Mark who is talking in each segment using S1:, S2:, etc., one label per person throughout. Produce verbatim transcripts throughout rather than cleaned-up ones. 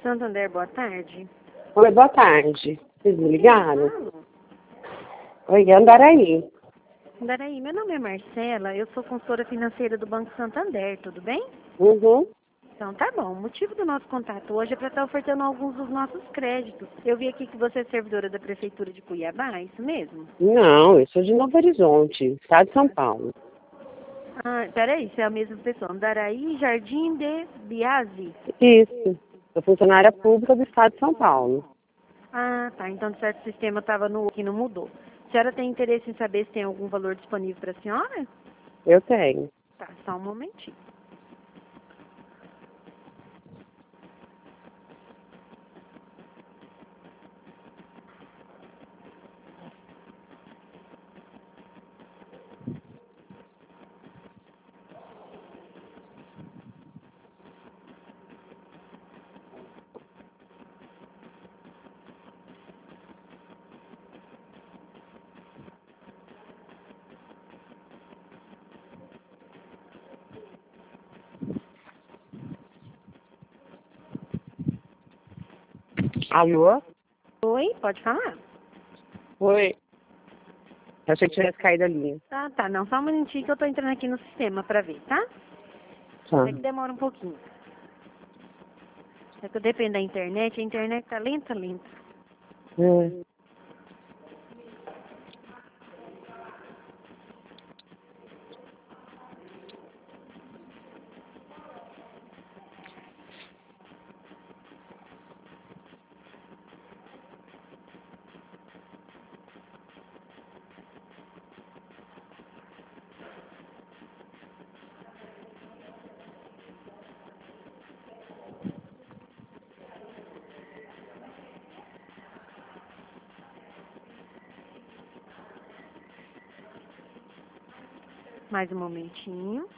S1: Santander, boa tarde.
S2: Oi, boa tarde. Vocês me ligaram?
S1: Falo.
S2: Oi, Andaraí.
S1: Andaraí, meu nome é Marcela, eu sou consultora financeira do Banco Santander, tudo bem?
S2: Uhum.
S1: Então tá bom, o motivo do nosso contato hoje é para estar ofertando alguns dos nossos créditos. Eu vi aqui que você é servidora da Prefeitura de Cuiabá, é isso mesmo?
S2: Não, eu sou de Novo Horizonte, estado de São Paulo.
S1: Ah, peraí, você é a mesma pessoa. Andaraí Jardim de Biase.
S2: Isso. Sou funcionária pública do estado de São Paulo.
S1: Ah, tá, então de certo sistema estava no que não mudou. A senhora tem interesse em saber se tem algum valor disponível para a senhora?
S2: Eu tenho.
S1: Tá, só um momentinho.
S2: Alô?
S1: Oi, pode falar?
S2: Oi. Eu achei que tivesse caído a linha.
S1: Ah, tá, não, só um minutinho que eu tô entrando aqui no sistema para ver, tá?
S2: Tá.
S1: É que demora um pouquinho. É que eu dependo da internet, a internet tá lenta, lenta.
S2: É.
S1: Mais um momentinho.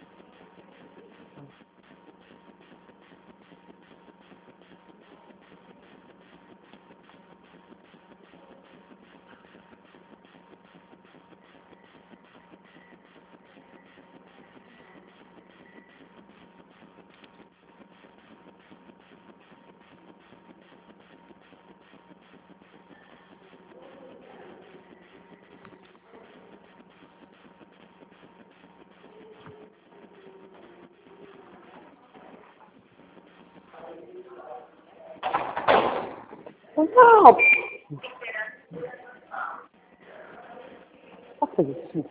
S2: Não. Posso fazer isso?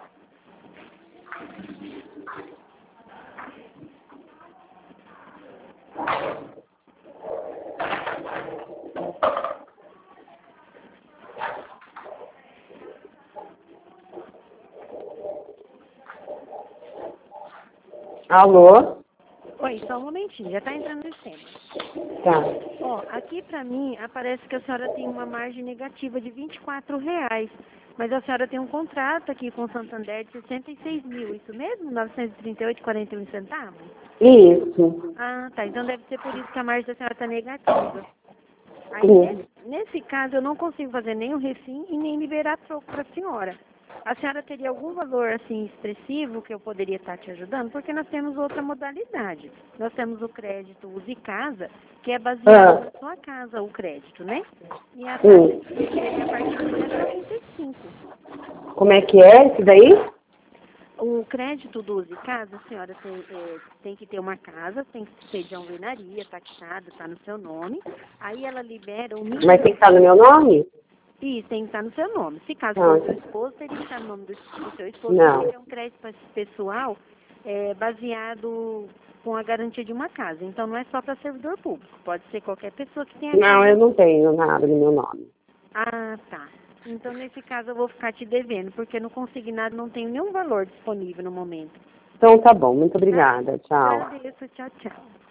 S2: Alô?
S1: Oi, só um momentinho, já tá entrando no sistema.
S2: Tá.
S1: Ó, aqui pra mim aparece que a senhora tem uma margem negativa de vinte e quatro reais. Mas a senhora tem um contrato aqui com o Santander de sessenta e seis mil, isso mesmo? novecentos e trinta e oito reais e quarenta e um centavos?
S2: Isso.
S1: Ah, tá. Então deve ser por isso que a margem da senhora está negativa. Aí,
S2: Sim.
S1: nesse, nesse caso, eu não consigo fazer nem o refim e nem liberar troco para a senhora. A senhora teria algum valor, assim, expressivo que eu poderia estar te ajudando? Porque nós temos outra modalidade. Nós temos o crédito Use Casa, que é baseado
S2: Ah.
S1: na sua casa, o crédito, né? E a taxa
S2: Hum.
S1: de juros dele é a partir de zero vírgula noventa e cinco.
S2: Como é que é isso daí?
S1: O crédito do Use Casa, a senhora tem, é, tem que ter uma casa, tem que ser de alvenaria, taxada, está no seu nome. Aí ela libera o mínimo.
S2: Mas tem que estar no meu nome?
S1: Isso, tem que estar no seu nome. Se caso
S2: Não.
S1: for seu esposo, teria que estar no nome do, do seu esposo,
S2: Não.
S1: porque ele é um crédito pe- pessoal é, baseado com a garantia de uma casa. Então não é só para servidor público, pode ser qualquer pessoa que tenha
S2: Não,
S1: casa.
S2: eu não tenho nada no meu nome.
S1: Ah, tá. Então nesse caso eu vou ficar te devendo, porque no consignado não tenho nenhum valor disponível no momento.
S2: Então tá bom, muito
S1: Tá?
S2: obrigada. Tchau.
S1: Agradeço, tchau, tchau.